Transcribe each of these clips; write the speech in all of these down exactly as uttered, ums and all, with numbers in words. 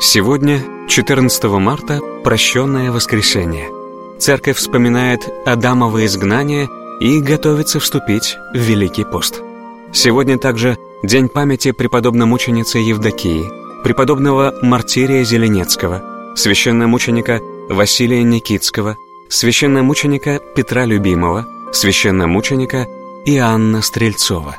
Сегодня, четырнадцатого марта, прощенное воскресенье. Церковь вспоминает Адамово изгнание и готовится вступить в Великий пост. Сегодня также день памяти преподобно-мученицы Евдокии, преподобного Мартирия Зеленецкого, священномученика Василия Никитского, священномученика Петра Любимого, священномученика Иоанна Стрельцова.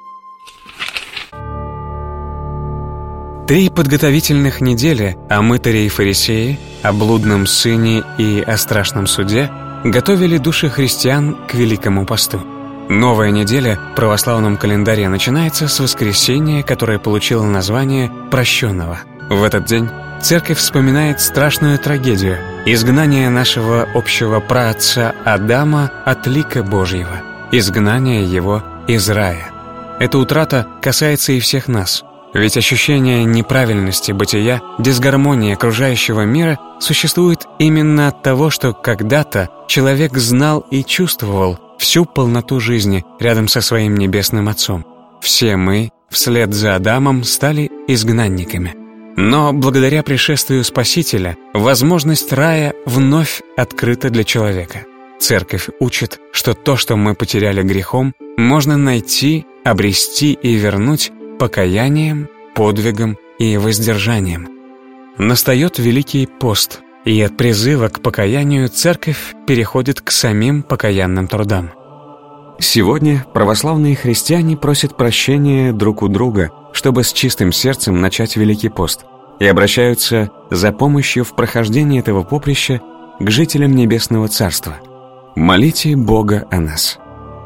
Три подготовительных недели о мытаре и фарисее, о блудном сыне и о страшном суде готовили души христиан к Великому посту. Новая неделя в православном календаре начинается с воскресения, которое получило название «Прощенного». В этот день Церковь вспоминает страшную трагедию – изгнание нашего общего праотца Адама от лика Божьего, изгнание его из рая. Эта утрата касается и всех нас. Ведь ощущение неправильности бытия, дисгармонии окружающего мира существует именно от того, что когда-то человек знал и чувствовал всю полноту жизни рядом со своим Небесным Отцом. Все мы, вслед за Адамом, стали изгнанниками. Но благодаря пришествию Спасителя возможность рая вновь открыта для человека. Церковь учит, что то, что мы потеряли грехом, можно найти, обрести и вернуть покаянием, подвигом и воздержанием. Настает Великий пост, и от призыва к покаянию Церковь переходит к самим покаянным трудам. Сегодня православные христиане просят прощения друг у друга, чтобы с чистым сердцем начать Великий пост, и обращаются за помощью в прохождении этого поприща к жителям Небесного Царства. Молите Бога о нас.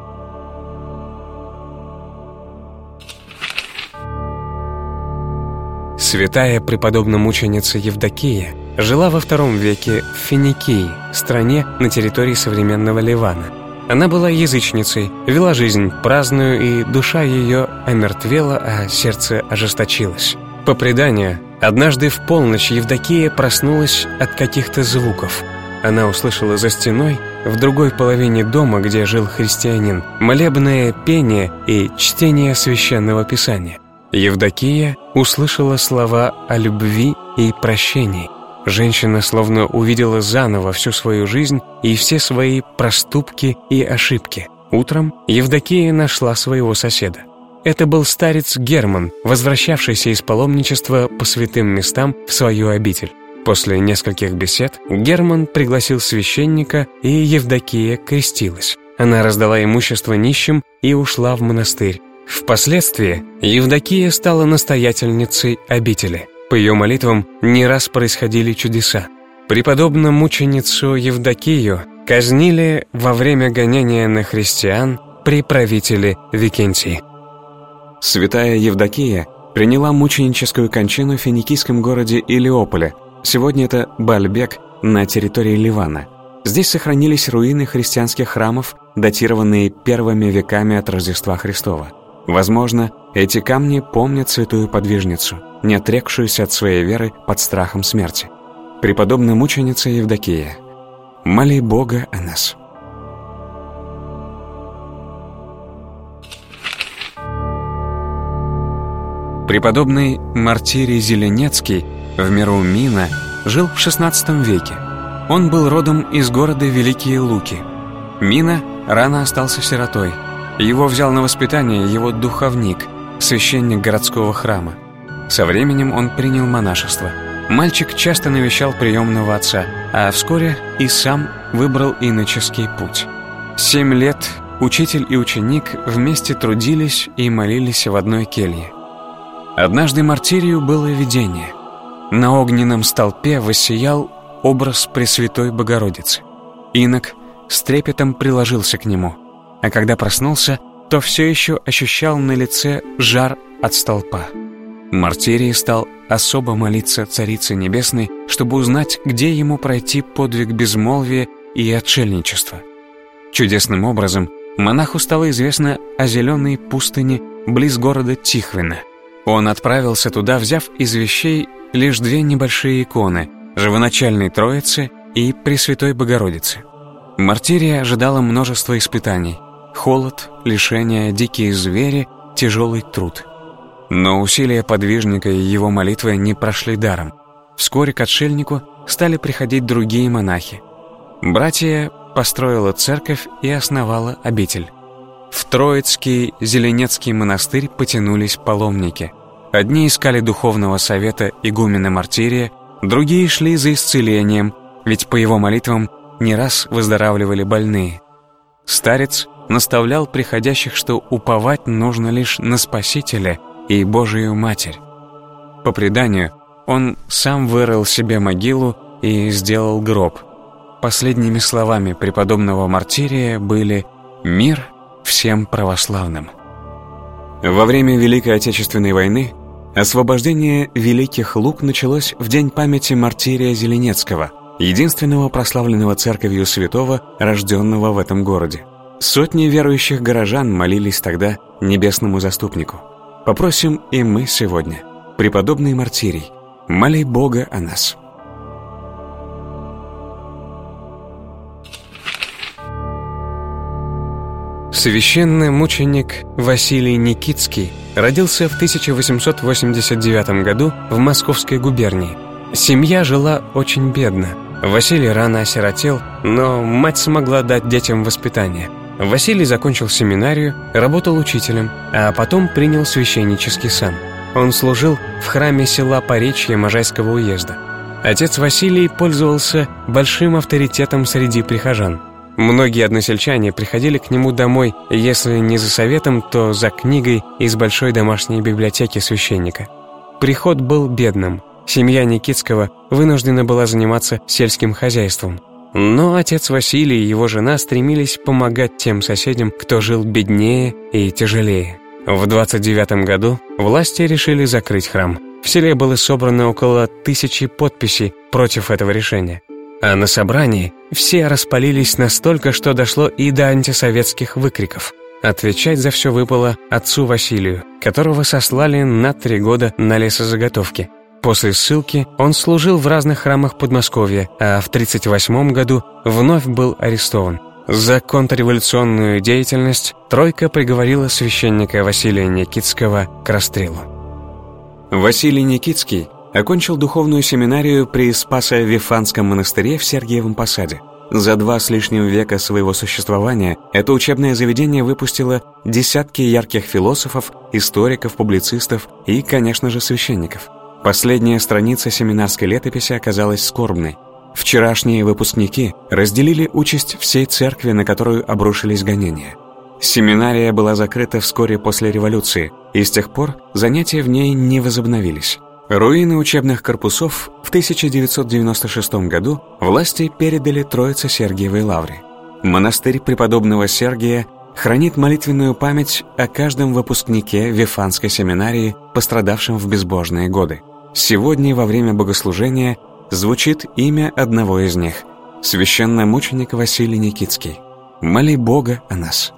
Святая преподобно-мученица Евдокия жила во втором веке в Финикии, стране на территории современного Ливана. Она была язычницей, вела жизнь праздную, и душа ее омертвела, а сердце ожесточилось. По преданию, однажды в полночь Евдокия проснулась от каких-то звуков. Она услышала за стеной, в другой половине дома, где жил христианин, молебное пение и чтение священного писания. Евдокия услышала слова о любви и прощении. Женщина словно увидела заново всю свою жизнь и все свои проступки и ошибки. Утром Евдокия нашла своего соседа. Это был старец Герман, возвращавшийся из паломничества по святым местам в свою обитель. После нескольких бесед Герман пригласил священника, и Евдокия крестилась. Она раздала имущество нищим и ушла в монастырь. Впоследствии Евдокия стала настоятельницей обители. По ее молитвам не раз происходили чудеса. Преподобно-мученицу Евдокию казнили во время гонения на христиан при правителе Викентии. Святая Евдокия приняла мученическую кончину в финикийском городе Илиополе. Сегодня это Баальбек на территории Ливана. Здесь сохранились руины христианских храмов, датированные первыми веками от Рождества Христова. Возможно, эти камни помнят святую подвижницу, не отрекшуюся от своей веры под страхом смерти. Преподобная мученица Евдокия, моли Бога о нас. Преподобный Мартирий Зеленецкий в миру Мина жил в шестнадцатом веке. Он был родом из города Великие Луки. Мина рано остался сиротой. Его взял на воспитание его духовник, священник городского храма. Со временем он принял монашество. Мальчик часто навещал приемного отца, а вскоре и сам выбрал иноческий путь. Семь лет учитель и ученик вместе трудились и молились в одной келье. Однажды Мартирию было видение. На огненном столпе воссиял образ Пресвятой Богородицы. Инок с трепетом приложился к нему, а когда проснулся, то все еще ощущал на лице жар от столпа. Мартирий стал особо молиться Царице Небесной, чтобы узнать, где ему пройти подвиг безмолвия и отшельничества. Чудесным образом монаху стало известно о зеленой пустыне близ города Тихвина. Он отправился туда, взяв из вещей лишь две небольшие иконы – Живоначальной Троицы и Пресвятой Богородицы. Мартирия ожидало множество испытаний – холод, лишения, дикие звери, тяжелый труд. Но усилия подвижника и его молитвы не прошли даром. Вскоре к отшельнику стали приходить другие монахи. Братья построила церковь и основала обитель. В Троицкий Зеленецкий монастырь потянулись паломники. Одни искали духовного совета игумена Мартирия, другие шли за исцелением, ведь по его молитвам не раз выздоравливали больные. Старец наставлял приходящих, что уповать нужно лишь на Спасителя и Божию Матерь. По преданию, он сам вырыл себе могилу и сделал гроб. Последними словами преподобного Мартирия были «Мир всем православным». Во время Великой Отечественной войны освобождение Великих Луг началось в день памяти Мартирия Зеленецкого, единственного прославленного церковью святого, рожденного в этом городе. Сотни верующих горожан молились тогда небесному заступнику. Попросим и мы сегодня, преподобный Мартирий, моли Бога о нас. Священномученик Василий Никитский родился в тысяча восемьсот восемьдесят девятом году в Московской губернии. Семья жила очень бедно. Василий рано осиротел, но мать смогла дать детям воспитание. Василий закончил семинарию, работал учителем, а потом принял священнический сан. Он служил в храме села Поречье Можайского уезда. Отец Василий пользовался большим авторитетом среди прихожан. Многие односельчане приходили к нему домой, если не за советом, то за книгой из большой домашней библиотеки священника. Приход был бедным. Семья Никитского вынуждена была заниматься сельским хозяйством. Но отец Василий и его жена стремились помогать тем соседям, кто жил беднее и тяжелее. В двадцать девятом году власти решили закрыть храм. В селе было собрано около тысячи подписей против этого решения. А на собрании все распалились настолько, что дошло и до антисоветских выкриков. Отвечать за все выпало отцу Василию, которого сослали на три года на лесозаготовки. После ссылки он служил в разных храмах Подмосковья, а в тридцать восьмом году вновь был арестован. За контрреволюционную деятельность тройка приговорила священника Василия Никитского к расстрелу. Василий Никитский окончил духовную семинарию при Спасо-Вифанском монастыре в Сергиевом Посаде. За два с лишним века своего существования это учебное заведение выпустило десятки ярких философов, историков, публицистов и, конечно же, священников. Последняя страница семинарской летописи оказалась скорбной. Вчерашние выпускники разделили участь всей церкви, на которую обрушились гонения. Семинария была закрыта вскоре после революции, и с тех пор занятия в ней не возобновились. Руины учебных корпусов в тысяча девятьсот девяносто шестом году власти передали Троице-Сергиевой лавре. Монастырь преподобного Сергия хранит молитвенную память о каждом выпускнике Вифанской семинарии, пострадавшем в безбожные годы. Сегодня во время богослужения звучит имя одного из них – священномученик Василий Никитский. Моли Бога о нас.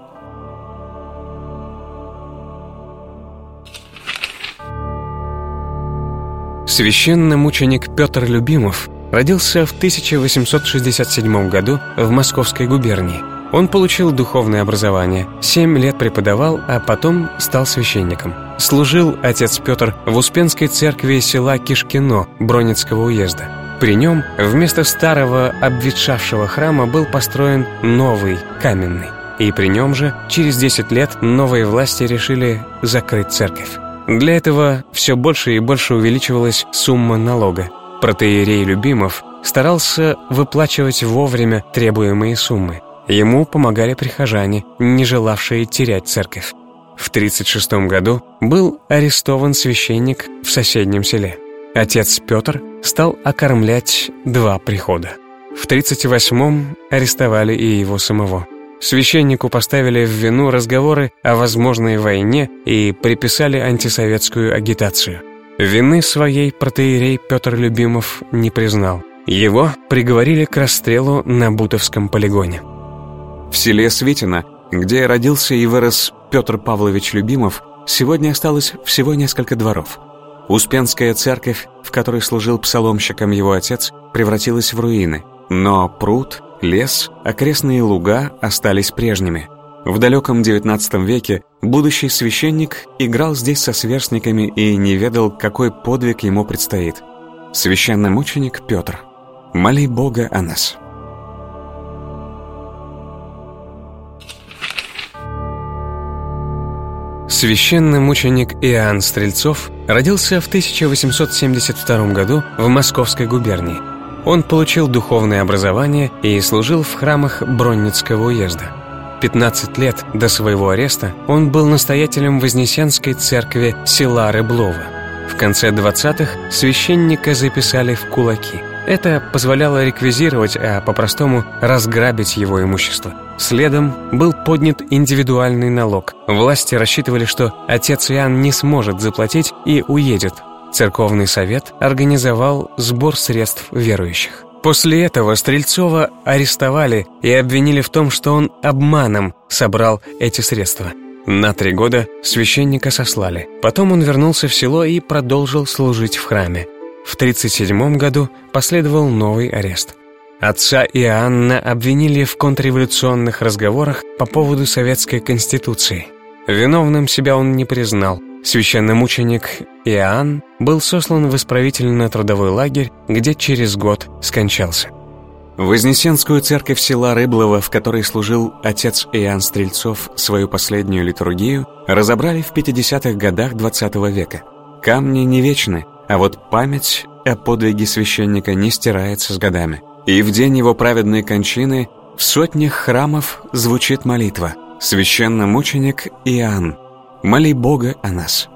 Священномученик Петр Любимов родился в тысяча восемьсот шестьдесят седьмом году в Московской губернии. Он получил духовное образование, семь лет преподавал, а потом стал священником. Служил отец Петр в Успенской церкви села Кишкино Бронницкого уезда. При нем вместо старого обветшавшего храма был построен новый, каменный. И при нем же через десять лет новые власти решили закрыть церковь. Для этого все больше и больше увеличивалась сумма налога. Протоиерей Любимов старался выплачивать вовремя требуемые суммы. Ему помогали прихожане, не желавшие терять церковь. В тридцать шестом году был арестован священник в соседнем селе. Отец Петр стал окормлять два прихода. В тридцать восьмом арестовали и его самого. Священнику поставили в вину разговоры о возможной войне и приписали антисоветскую агитацию. Вины своей протоиерей Петр Любимов не признал. Его приговорили к расстрелу на Бутовском полигоне. В селе Светино, где родился и вырос Петр Павлович Любимов, сегодня осталось всего несколько дворов. Успенская церковь, в которой служил псаломщиком его отец, превратилась в руины. Но пруд, лес, окрестные луга остались прежними. В далеком девятнадцатом веке будущий священник играл здесь со сверстниками и не ведал, какой подвиг ему предстоит. Священномученик Петр, моли Бога о нас. Священномученик Иоанн Стрельцов родился в тысяча восемьсот семьдесят втором году в Московской губернии. Он получил духовное образование и служил в храмах Бронницкого уезда. пятнадцать лет до своего ареста он был настоятелем Вознесенской церкви села Рыблово. В конце двадцатых священника записали в кулаки. Это позволяло реквизировать, а по-простому разграбить его имущество. Следом был поднят индивидуальный налог. Власти рассчитывали, что отец Иоанн не сможет заплатить и уедет. Церковный совет организовал сбор средств верующих. После этого Стрельцова арестовали и обвинили в том, что он обманом собрал эти средства. На три года священника сослали. Потом он вернулся в село и продолжил служить в храме. В тридцать седьмом году последовал новый арест. Отца Иоанна обвинили в контрреволюционных разговорах по поводу советской конституции. Виновным себя он не признал. Священномученик Иоанн был сослан в исправительно-трудовой лагерь, где через год скончался. Вознесенскую церковь села Рыблово, в которой служил отец Иоанн Стрельцов свою последнюю литургию, разобрали в пятидесятых годах двадцатого века. Камни не вечны, а вот память о подвиге священника не стирается с годами. И в день его праведной кончины в сотнях храмов звучит молитва: «Священномученик Иоанн, моли Бога о нас».